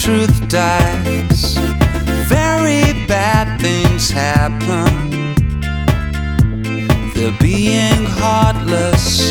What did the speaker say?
truth dies, very bad things happen. They're being heartless